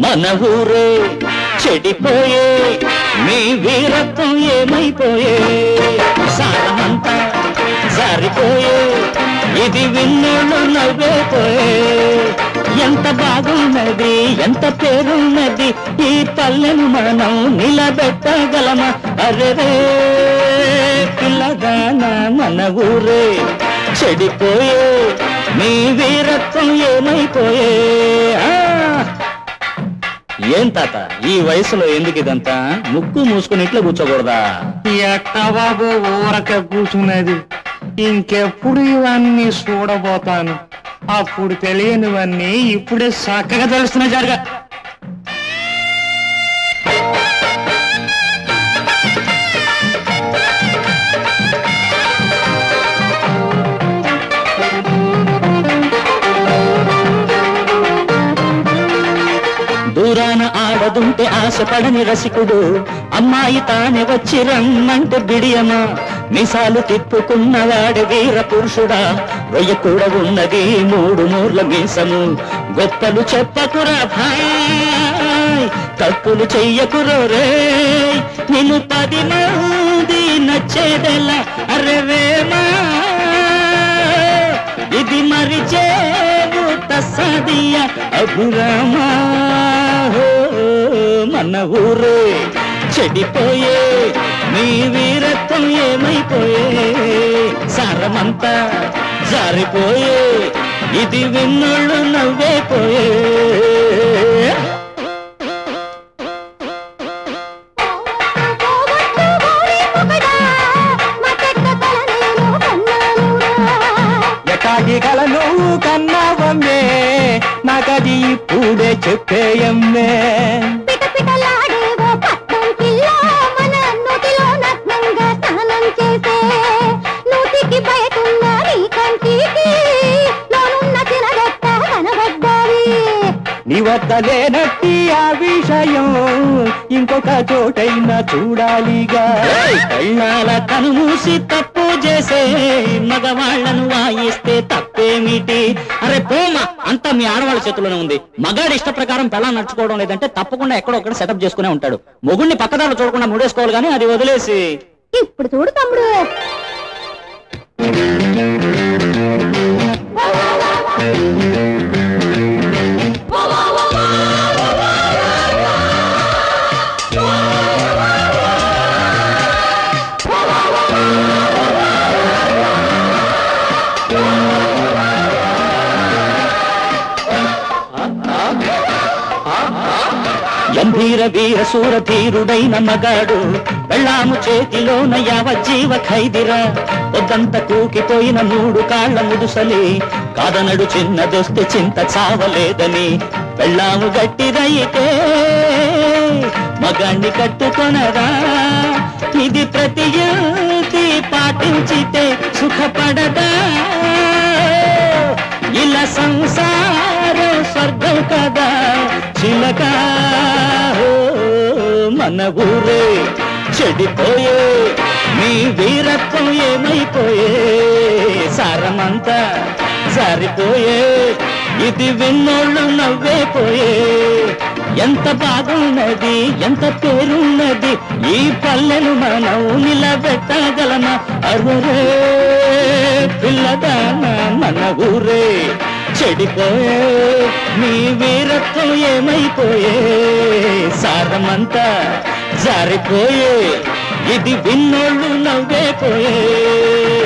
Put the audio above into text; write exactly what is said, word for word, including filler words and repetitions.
మన ఊరే చెడిపోయే మీ వీరత్వం ఏమైపోయే సారమంతా జారిపోయే ఇది విన్నోళ్ళు నవ్వేపోయే ఎంత బాగున్నది ఎంత పేరున్నది ఈ పల్లెను మనం నిలబెట్టగలమా అరెరే పిల్లగాన మన ఊరే చెడిపోయే మీ వీరత్వం ఏమైపోయే ఏం తాత ఈ వయసులో ఎందుకు ఇదంతా ముక్కు మూసుకుని ఇట్లా కూర్చోకూడదా ఎట్టా బాబు ఊరక కూర్చున్నది ఇంకెప్పుడు ఇవన్నీ చూడబోతాను అప్పుడు తెలియనివన్నీ ఇప్పుడే చక్కగా తెలుస్తున్నా జరగా దూరాన ఆడదుంటే ఆశపడని రసికుడు అమ్మాయి తానే వచ్చి రమ్మంటే బిడియమా మిసాలు తిప్పుకున్నవాడు వీర పురుషుడా రొయ్య కూడా ఉన్నది మూడు మూర్ల మీసము గొప్పలు చెప్పకురా భాయ్ తప్పులు చెయ్యకురో రే నిన్ను పది మంది నచ్చేదెలా అరెవేమా ఇది మరిచేవు తస్సదియ అభిరామా మన ఊరే చెడిపోయే మీ వీరత్వం ఏమైపోయే సారమంతా జారిపోయే ఇది విన్నోళ్ళు నవ్వేపోయే ఎటాగి కలను కన్నావమ్మే నాకది ఇప్పుడే చెప్పేయమ్మే నీ వద్ద లేనట్టి ఆ విషయం ఇంకొక చోటైనా చూడాలిగా కళ్ళాల కనుమూసి తప్పు చేసే మగవాళ్లను వాయిస్తే తప్పేమిటి అరే పోమ అంతా మీ ఆడవాళ్ళ చేతిలోనే ఉంది మగాడి ఇష్ట ప్రకారం పెళ్ళ నడుచుకోవడం లేదంటే తప్పకుండా ఎక్కడో ఒకటి సెటప్ చేసుకునే ఉంటాడు మొగుడిని పక్కదారులు చూడకుండా ముడేసుకోవాలి కానీ అది వదిలేసి ఇప్పుడు చూడు తమ్ముడు గంభీర వీర సూర ధీరుడైన మగాడు వెళ్ళాము చేతిలోన యావజ్జీవ ఖైదిరా వద్దంత కూకిపోయిన మూడు కాళ్ల ముదుసలి కాదనడు చిన్నదొస్తే చింత చావలేదని వెళ్ళాము గట్టిదైతే మగాణ్ణి కట్టుకొనరా ఇది ప్రతి యువతి పాటించితే సుఖపడదా ఇలా సంసారం స్వర్గం కదా చిలక మన ఊరే చెడిపోయే మీ వీరత్వం ఏమైపోయే సారమంతా జారిపోయే ఇది విన్నోళ్ళు నవ్వేపోయే ఎంత బాగున్నది ఎంత పేరున్నది ఈ పల్లెను మనం నిలబెట్టగలమా అరురే పిల్లదాన మన ఊరే చెడిపోయే మీ వీరత్వం ఏమైపోయే సారమంతా జారిపోయే ఇది విన్నోళ్ళు నవ్వేపోయే